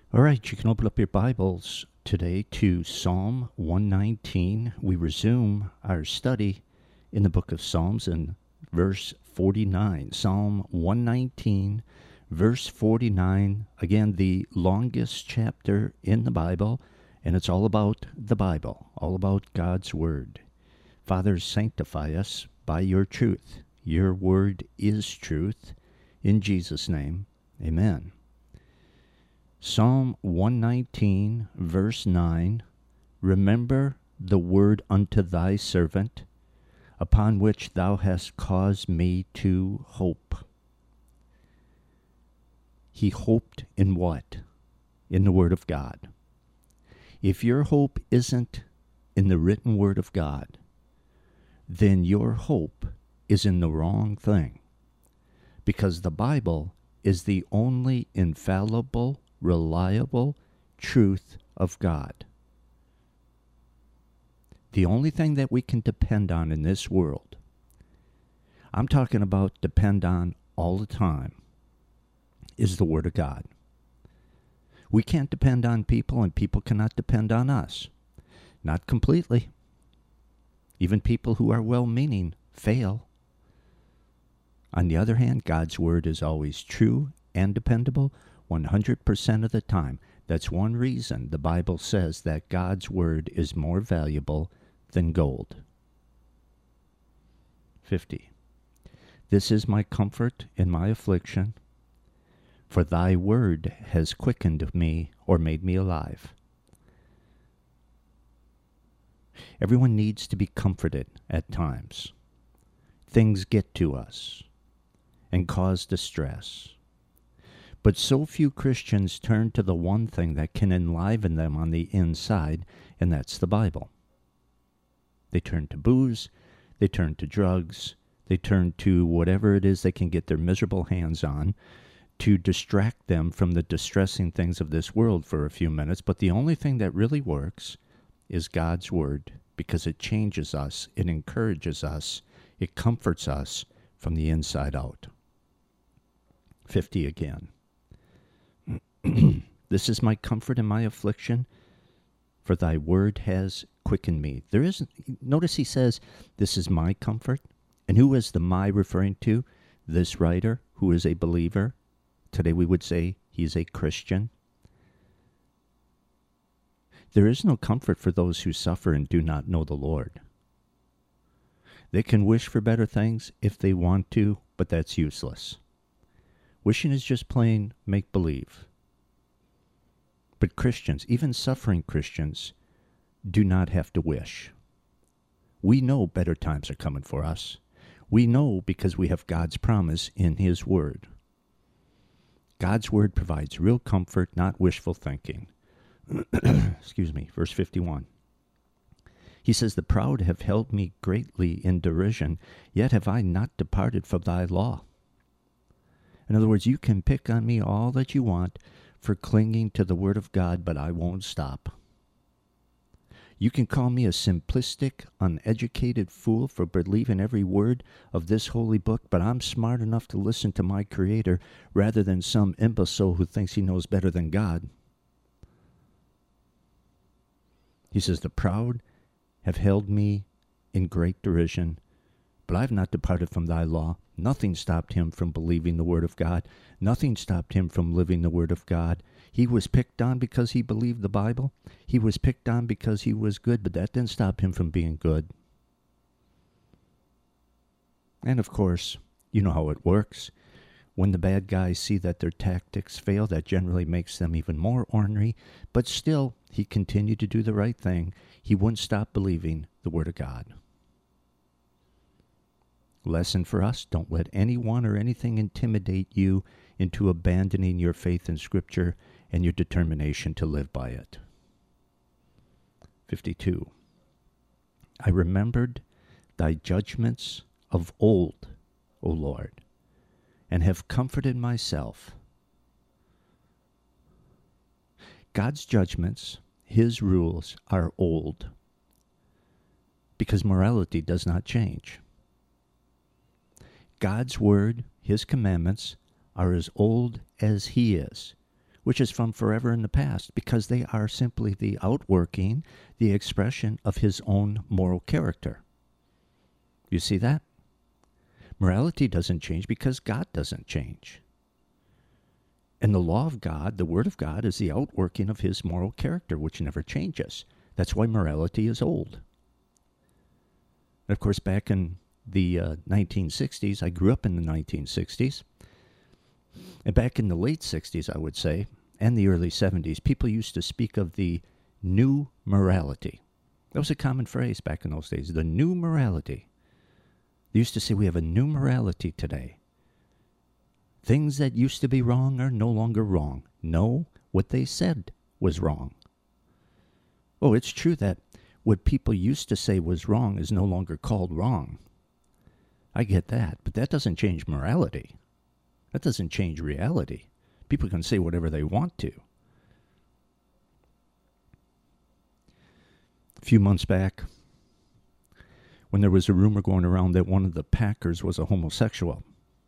All right, you can open up your Bibles today to Psalm 119. We resume our study in the book of Psalms in verse 49. Psalm 119, verse 49. Again, the longest chapter in the Bible, and it's all about the Bible, all about God's Word. Father, sanctify us by your truth. Your Word is truth. In Jesus' name, amen. Psalm 119, verse 9, Remember the word unto thy servant, upon which thou hast caused me to hope. He hoped in what? In the Word of God. If your hope isn't in the written Word of God, then your hope is in the wrong thing, because the Bible is the only infallible, reliable truth of God. The only thing that we can depend on in this world, I'm talking about depend on all the time, is the Word of God. We can't depend on people, and people cannot depend on us. Not completely. Even people who are well-meaning fail. On the other hand, God's Word is always true and dependable 100% of the time. That's one reason the Bible says that God's Word is more valuable than gold. 50. This is my comfort in my affliction, for thy word has quickened me or made me alive. Everyone needs to be comforted at times. Things get to us and cause distress. But so few Christians turn to the one thing that can enliven them on the inside, and that's the Bible. They turn to booze, they turn to drugs, they turn to whatever it is they can get their miserable hands on to distract them from the distressing things of this world for a few minutes. But the only thing that really works is God's Word, because it changes us, it encourages us, it comforts us from the inside out. 50 again. This is my comfort in my affliction, for thy word has quickened me. Notice he says, this is my comfort. And who is the my referring to? This writer, who is a believer. Today we would say he's a Christian. There is no comfort for those who suffer and do not know the Lord. They can wish for better things if they want to, but that's useless. Wishing is just plain make-believe. But Christians, even suffering Christians, do not have to wish. We know better times are coming for us. We know because we have God's promise in His Word. God's Word provides real comfort, not wishful thinking. Excuse me, verse 51. He says, the proud have held me greatly in derision, yet have I not departed from thy law. In other words, you can pick on me all that you want for clinging to the Word of God, but I won't stop. You can call me a simplistic, uneducated fool for believing every word of this holy book, but I'm smart enough to listen to my Creator rather than some imbecile who thinks he knows better than God. He says, the proud have held me in great derision, but I have not departed from thy law. Nothing stopped him from believing the Word of God. Nothing stopped him from living the Word of God. He was picked on because he believed the Bible. He was picked on because he was good, but that didn't stop him from being good. And of course, you know how it works. When the bad guys see that their tactics fail, that generally makes them even more ornery. But still, he continued to do the right thing. He wouldn't stop believing the Word of God. Lesson for us, don't let anyone or anything intimidate you into abandoning your faith in Scripture and your determination to live by it. 52. I remembered thy judgments of old, O Lord, and have comforted myself. God's judgments, His rules, are old because morality does not change. God's word, His commandments, are as old as He is, which is from forever in the past, because they are simply the outworking, the expression of his own moral character. You see that? Morality doesn't change because God doesn't change. And the law of God, the Word of God, is the outworking of his moral character, which never changes. That's why morality is old. And of course, back in the 1960s, I grew up in the 1960s, and back in the late 60s, I would say, and the early 70s, people used to speak of the new morality. That was a common phrase back in those days, the new morality. They used to say we have a new morality today. Things that used to be wrong are no longer wrong. No, what they said was wrong. Oh, it's true that what people used to say was wrong is no longer called wrong. I get that, but that doesn't change morality. That doesn't change reality. People can say whatever they want to. A few months back, when there was a rumor going around that one of the Packers was a homosexual,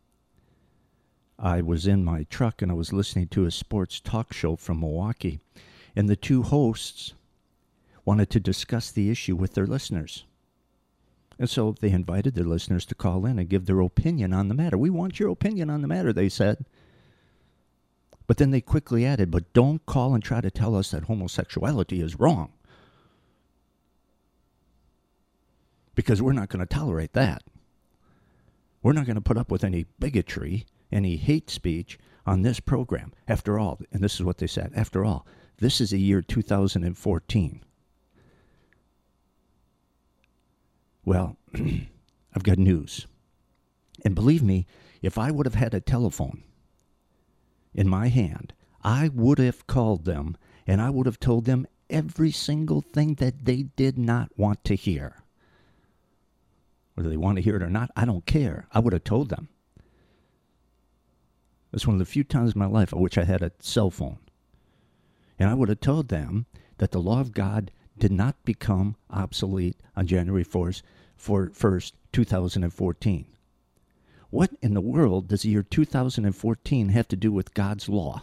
I was in my truck and I was listening to a sports talk show from Milwaukee, and the two hosts wanted to discuss the issue with their listeners. And so they invited their listeners to call in and give their opinion on the matter. We want your opinion on the matter, they said. But then they quickly added, but don't call and try to tell us that homosexuality is wrong, because we're not going to tolerate that. We're not going to put up with any bigotry, any hate speech on this program. After all, and this is what they said, after all, this is the year 2014. Well, I've got news. And believe me, if I would have had a telephone in my hand, I would have called them and I would have told them every single thing that they did not want to hear. Whether they want to hear it or not, I don't care. I would have told them. It's one of the few times in my life in which I had a cell phone. And I would have told them that the law of God did not become obsolete on January 1st, 2014. What in the world does the year 2014 have to do with God's law?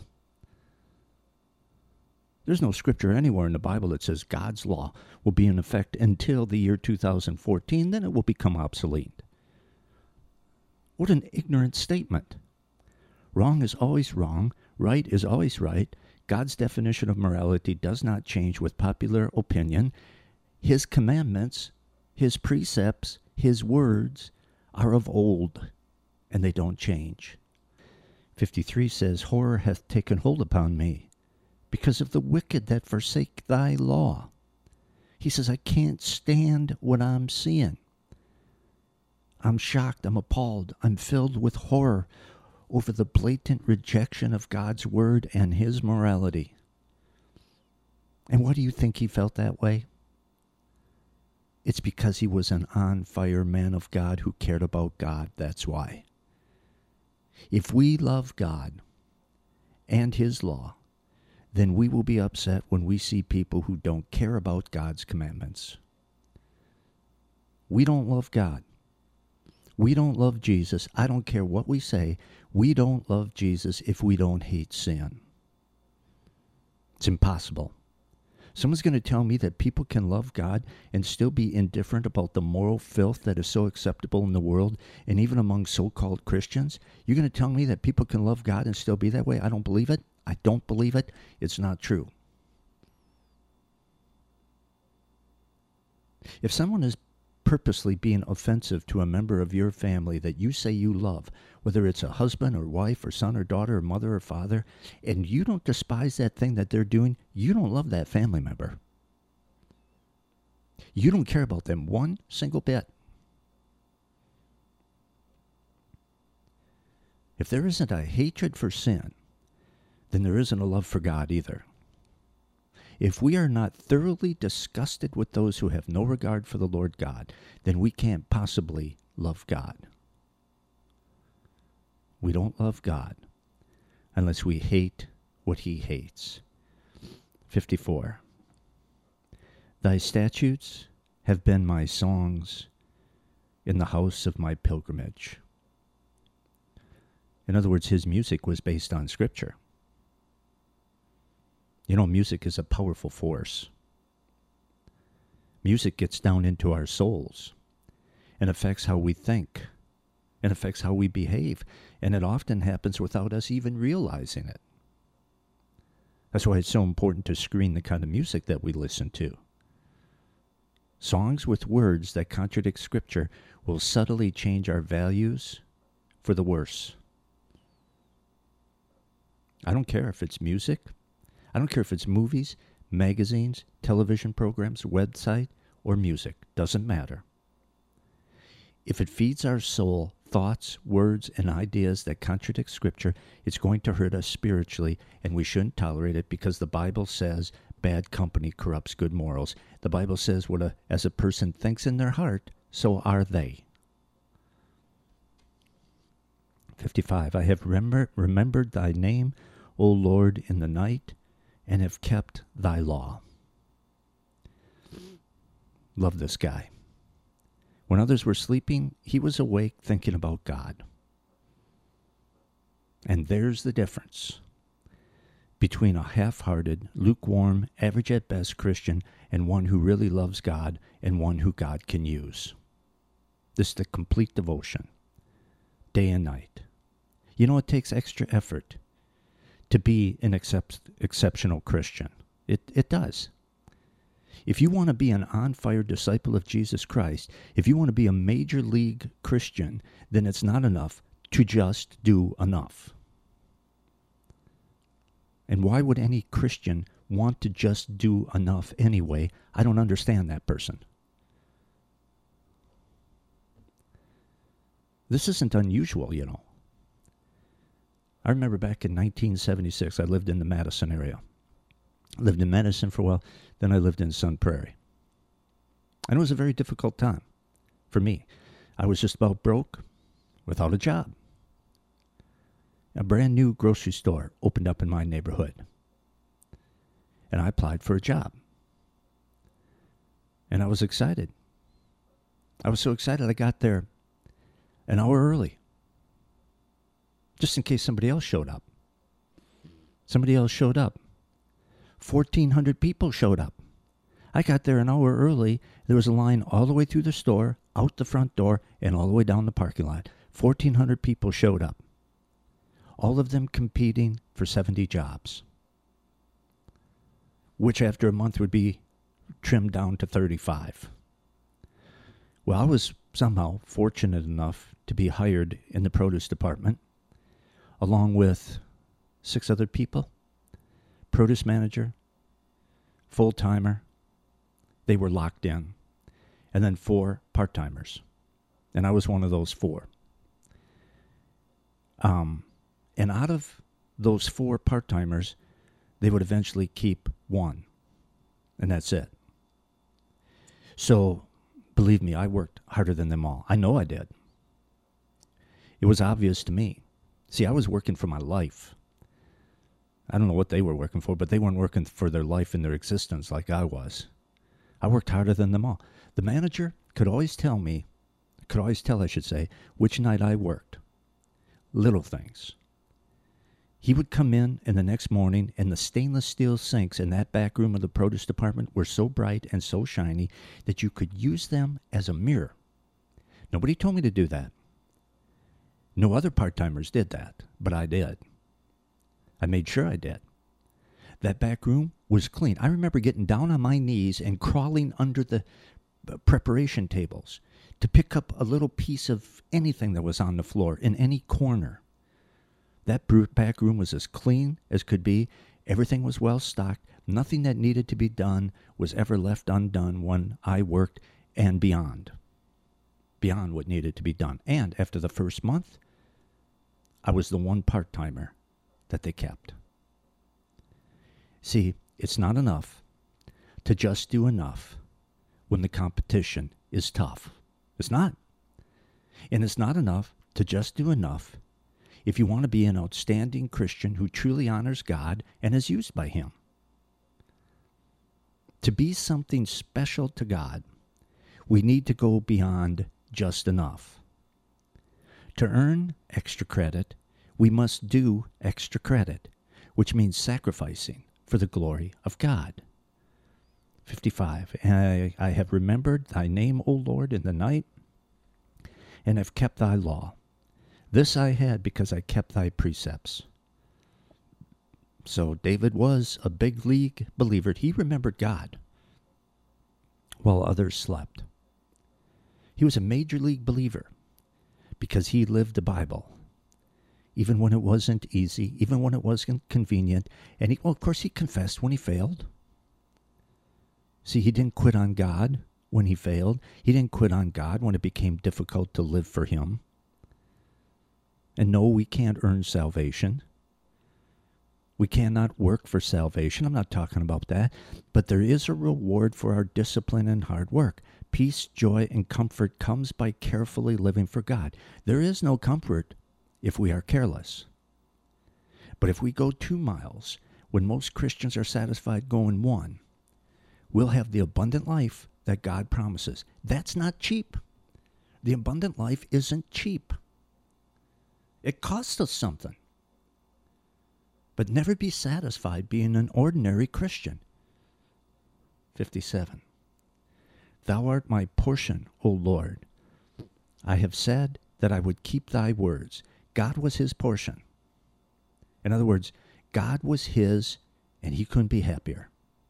There's no scripture anywhere in the Bible that says God's law will be in effect until the year 2014, then it will become obsolete. What an ignorant statement. Wrong is always wrong. Right is always right. God's definition of morality does not change with popular opinion. His commandments, his precepts, his words are of old, and they don't change. 53 says, horror hath taken hold upon me because of the wicked that forsake thy law. He says, I can't stand what I'm seeing. I'm shocked. I'm appalled. I'm filled with horror over the blatant rejection of God's word and his morality. And why do you think he felt that way? It's because he was an on-fire man of God who cared about God. That's why. If we love God and his law, then we will be upset when we see people who don't care about God's commandments. We don't love God. We don't love Jesus. I don't care what we say. We don't love Jesus if we don't hate sin. It's impossible. Someone's going to tell me that people can love God and still be indifferent about the moral filth that is so acceptable in the world and even among so-called Christians? You're going to tell me that people can love God and still be that way? I don't believe it. I don't believe it. It's not true. If someone is purposely being offensive to a member of your family that you say you love, whether it's a husband or wife or son or daughter or mother or father, and you don't despise that thing that they're doing, you don't love that family member. You don't care about them one single bit. If there isn't a hatred for sin, then there isn't a love for God either. If we are not thoroughly disgusted with those who have no regard for the Lord God, then we can't possibly love God. We don't love God unless we hate what he hates. 54. Thy statutes have been my songs in the house of my pilgrimage. In other words, his music was based on Scripture. You know, music is a powerful force. Music gets down into our souls and affects how we think and affects how we behave. And it often happens without us even realizing it. That's why it's so important to screen the kind of music that we listen to. Songs with words that contradict Scripture will subtly change our values for the worse. I don't care if it's music. I don't care if it's movies, magazines, television programs, website, or music. Doesn't matter. If it feeds our soul thoughts, words, and ideas that contradict Scripture, it's going to hurt us spiritually, and we shouldn't tolerate it because the Bible says bad company corrupts good morals. The Bible says as a person thinks in their heart, so are they. 55. I have remembered thy name, O Lord, in the night, and have kept thy law. Love this guy. When others were sleeping, he was awake thinking about God. And there's the difference between a half-hearted, lukewarm, average-at-best Christian and one who really loves God and one who God can use. This is the complete devotion, day and night. You know, it takes extra effort to be an exceptional Christian. It does. If you want to be an on-fire disciple of Jesus Christ, if you want to be a major league Christian, then it's not enough to just do enough. And why would any Christian want to just do enough anyway? I don't understand that person. This isn't unusual, you know. I remember back in 1976, I lived in the Madison area. I lived in Madison for a while, then I lived in Sun Prairie. And it was a very difficult time for me. I was just about broke, without a job. A brand new grocery store opened up in my neighborhood. And I applied for a job. And I was excited. I was so excited I got there an hour early. Just in case somebody else showed up. Somebody else showed up. 1,400 people showed up. I got there an hour early. There was a line all the way through the store, out the front door, and all the way down the parking lot. 1,400 people showed up. All of them competing for 70 jobs, which after a month would be trimmed down to 35. Well, I was somehow fortunate enough to be hired in the produce department, along with 6 other people. Produce manager, full-timer, they were locked in, and then 4 part-timers. And I was one of those 4. And out of those 4 part-timers, they would eventually keep 1. And that's it. So, believe me, I worked harder than them all. I know I did. It was obvious to me. See, I was working for my life. I don't know what they were working for, but they weren't working for their life and their existence like I was. I worked harder than them all. The manager could always tell, which night I worked. Little things. He would come in the next morning, and the stainless steel sinks in that back room of the produce department were so bright and so shiny that you could use them as a mirror. Nobody told me to do that. No other part-timers did that, but I did. I made sure I did. That back room was clean. I remember getting down on my knees and crawling under the preparation tables to pick up a little piece of anything that was on the floor in any corner. That back room was as clean as could be. Everything was well stocked. Nothing that needed to be done was ever left undone when I worked, and beyond what needed to be done. And after the first month, I was the one part-timer that they kept. See, it's not enough to just do enough when the competition is tough. It's not. And it's not enough to just do enough if you want to be an outstanding Christian who truly honors God and is used by Him. To be something special to God, we need to go beyond just enough. To earn extra credit, we must do extra credit, which means sacrificing for the glory of God. 55. I have remembered thy name, O Lord, in the night, and have kept thy law. This I had because I kept thy precepts. So David was a big league believer. He remembered God while others slept. He was a major league believer because he lived the Bible, even when it wasn't easy, even when it wasn't convenient. And of course, he confessed when he failed. See, he didn't quit on God when he failed. He didn't quit on God when it became difficult to live for him. And no, we can't earn salvation. We cannot work for salvation. I'm not talking about that. But there is a reward for our discipline and hard work. Peace, joy, and comfort comes by carefully living for God. There is no comfort if we are careless. But if we go 2 miles, when most Christians are satisfied going 1, we'll have the abundant life that God promises. That's not cheap. The abundant life isn't cheap. It costs us something. But never be satisfied being an ordinary Christian. 57. Thou art my portion, O Lord. I have said that I would keep thy words. God was his portion. In other words, God was his, and he couldn't be happier.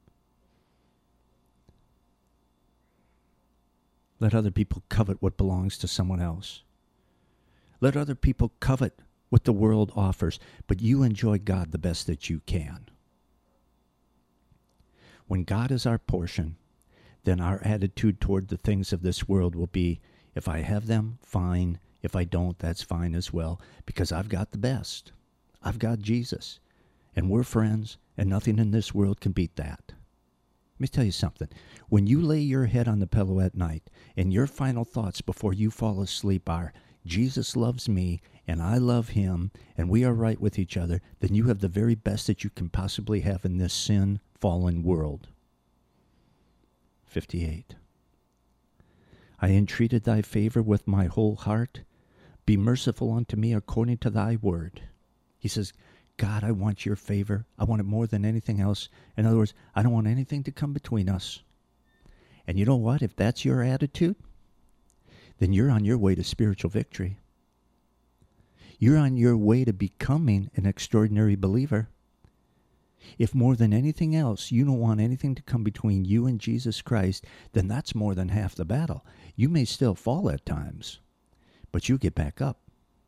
Let other people covet what belongs to someone else. Let other people covet what the world offers, but you enjoy God the best that you can. When God is our portion, then our attitude toward the things of this world will be, if I have them, fine. If I don't, that's fine as well, because I've got the best. I've got Jesus, and we're friends, and nothing in this world can beat that. Let me tell you something. When you lay your head on the pillow at night, and your final thoughts before you fall asleep are, Jesus loves me, and I love him, and we are right with each other, then you have the very best that you can possibly have in this sin-fallen world. 58. I entreated thy favor with my whole heart. Be merciful unto me according to thy word. He says, God, I want your favor. I want it more than anything else. In other words, I don't want anything to come between us. And you know what? If that's your attitude, then you're on your way to spiritual victory. You're on your way to becoming an extraordinary believer. If more than anything else, you don't want anything to come between you and Jesus Christ, then that's more than half the battle. You may still fall at times, but you get back up.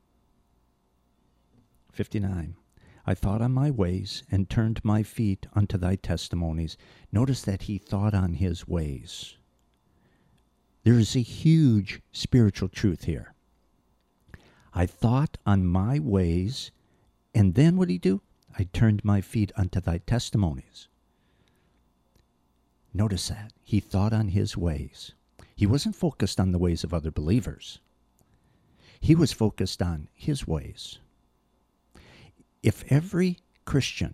59. I thought on my ways and turned my feet unto thy testimonies. Notice that he thought on his ways. There is a huge spiritual truth here. I thought on my ways, and then what did he do? I turned my feet unto thy testimonies. Notice that. He thought on his ways. He wasn't focused on the ways of other believers. He was focused on his ways. If every Christian,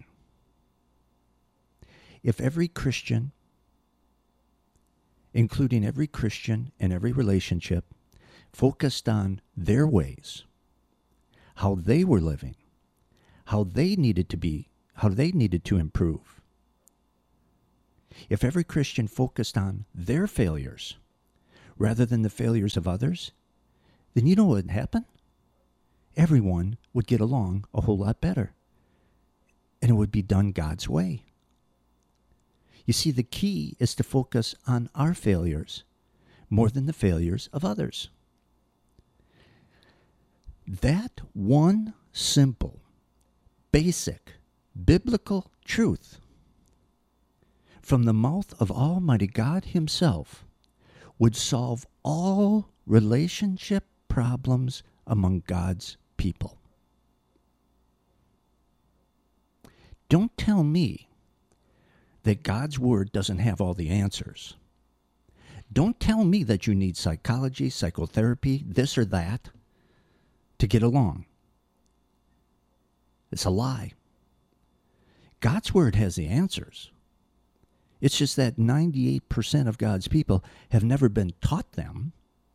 including every Christian in every relationship, focused on their ways, how they were living, how they needed to be, how they needed to improve. If every Christian focused on their failures rather than the failures of others, then you know what would happen? Everyone would get along a whole lot better. And it would be done God's way. You see, the key is to focus on our failures more than the failures of others. That one simple, basic, biblical truth from the mouth of Almighty God himself would solve all relationship problems among God's people. Don't tell me that God's word doesn't have all the answers. Don't tell me that you need psychology, psychotherapy, this or that to get along. It's a lie. God's word has the answers. It's just that 98% of God's people have never been taught them,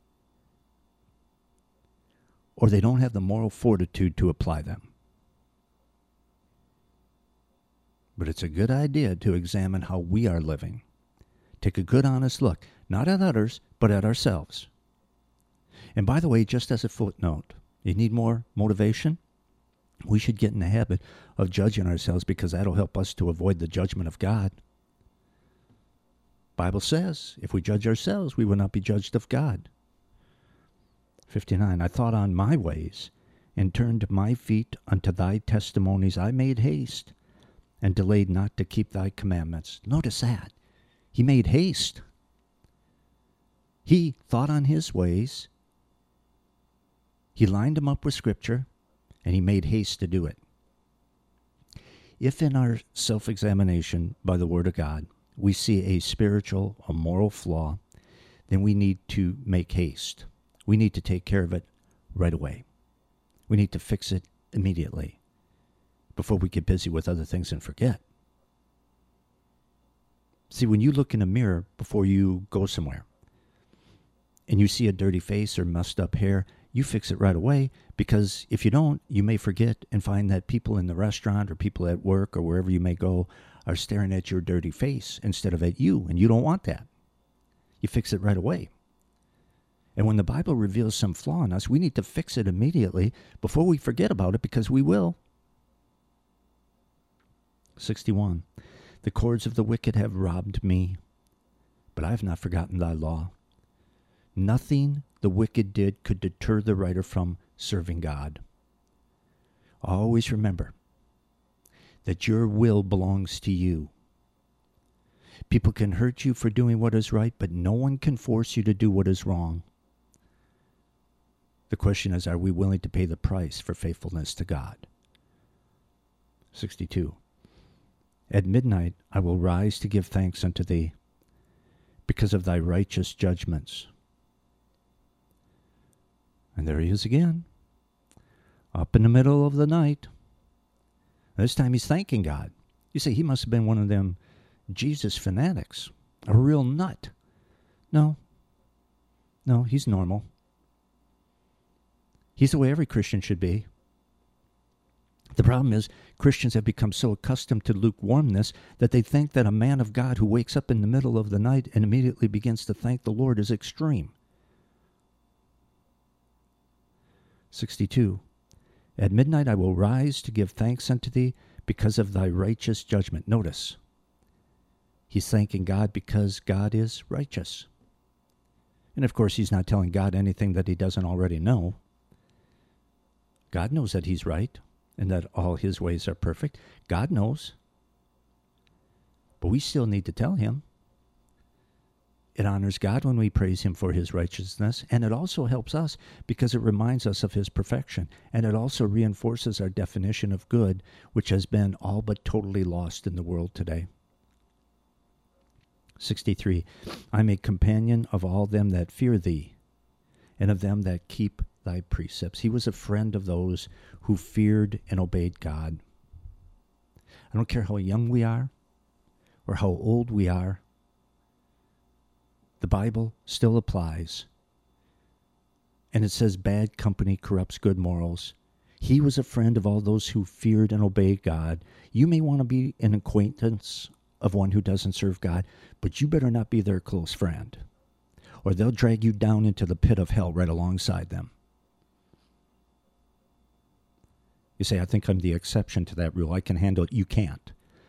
or they don't have the moral fortitude to apply them. But it's a good idea to examine how we are living. Take a good, honest look, not at others, but at ourselves. And by the way, just as a footnote, you need more motivation? We should get in the habit of judging ourselves, because that'll help us to avoid the judgment of God. Bible says, if we judge ourselves, we will not be judged of God. 59, I thought on my ways, and turned my feet unto thy testimonies. I made haste, and delayed not to keep thy commandments. Notice that. He made haste. He thought on his ways. He lined them up with Scripture, and he made haste to do it. If in our self-examination by the Word of God, we see a spiritual, a moral flaw, then we need to make haste. We need to take care of it right away. We need to fix it immediately before we get busy with other things and forget. See, when you look in a mirror before you go somewhere and you see a dirty face or messed up hair, you fix it right away, because if you don't, you may forget and find that people in the restaurant or people at work or wherever you may go are staring at your dirty face instead of at you, and you don't want that. You fix it right away. And when the Bible reveals some flaw in us, we need to fix it immediately before we forget about it, because we will. 61. The cords of the wicked have robbed me, but I have not forgotten thy law. Nothing the wicked did could deter the writer from serving God. Always remember that your will belongs to you. People can hurt you for doing what is right, but no one can force you to do what is wrong. The question is, are we willing to pay the price for faithfulness to God? 62. At midnight I will rise to give thanks unto thee, because of thy righteous judgments. And there he is again, up in the middle of the night. This time he's thanking God. You say he must have been one of them Jesus fanatics, a real nut. No, he's normal. He's the way every Christian should be. The problem is, Christians have become so accustomed to lukewarmness that they think that a man of God who wakes up in the middle of the night and immediately begins to thank the Lord is extreme. 62. At midnight I will rise to give thanks unto thee because of thy righteous judgment. Notice, he's thanking God because God is righteous. And of course, he's not telling God anything that he doesn't already know. God knows that he's right and that all his ways are perfect. God knows. But we still need to tell him. It honors God when we praise him for his righteousness, and it also helps us because it reminds us of his perfection, and it also reinforces our definition of good, which has been all but totally lost in the world today. 63. I am a companion of all them that fear thee, and of them that keep thy precepts. He was a friend of those who feared and obeyed God. I don't care how young we are or how old we are. The Bible still applies. And it says bad company corrupts good morals. He was a friend of all those who feared and obeyed God. You may want to be an acquaintance of one who doesn't serve God, but you better not be their close friend, or they'll drag you down into the pit of hell right alongside them. You say, I think I'm the exception to that rule. I can handle it. You can't.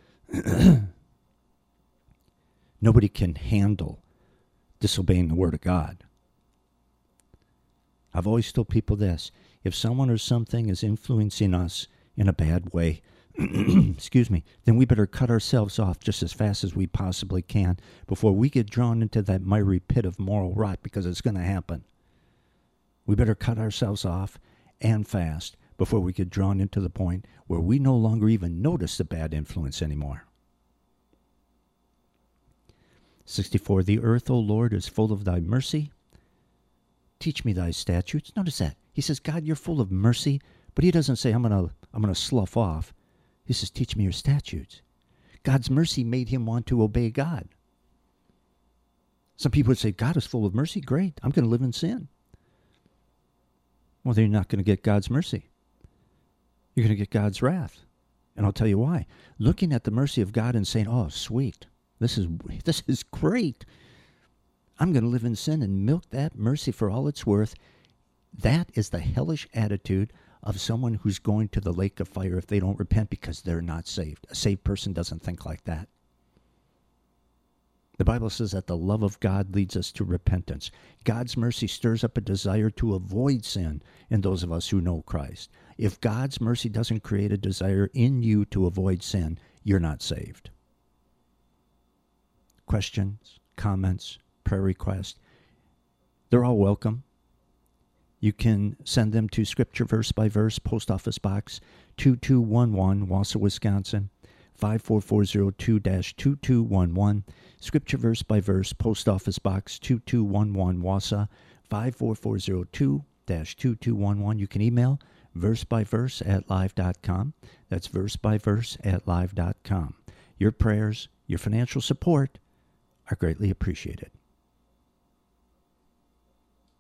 Nobody can handle disobeying the Word of God. I've always told people this: if someone or something is influencing us in a bad way, excuse me, then we better cut ourselves off just as fast as we possibly can before we get drawn into that miry pit of moral rot, because it's going to happen. We better cut ourselves off and fast before we get drawn into the point where we no longer even notice the bad influence anymore. 64. The earth, O Lord, is full of thy mercy. Teach me thy statutes. Notice that. He says, God, you're full of mercy, but he doesn't say, I'm gonna slough off. He says, teach me your statutes. God's mercy made him want to obey God. Some people would say, God is full of mercy. Great. I'm going to live in sin. Well, then you're not going to get God's mercy. You're going to get God's wrath. And I'll tell you why. Looking at the mercy of God and saying, oh, sweet, this is great. I'm going to live in sin and milk that mercy for all it's worth. That is the hellish attitude of someone who's going to the lake of fire if they don't repent because they're not saved. A saved person doesn't think like that. The Bible says that the love of God leads us to repentance. God's mercy stirs up a desire to avoid sin in those of us who know Christ. If God's mercy doesn't create a desire in you to avoid sin, you're not saved. Questions, comments, prayer requests, they're all welcome. You can send them to Scripture Verse by Verse, Post Office Box 2211, Wausau, Wisconsin, 54402-2211. Scripture Verse by Verse, Post Office Box 2211, Wausau, 54402-2211. You can email versebyverse@live.com. That's versebyverse@live.com. Your prayers, your financial support are greatly appreciated.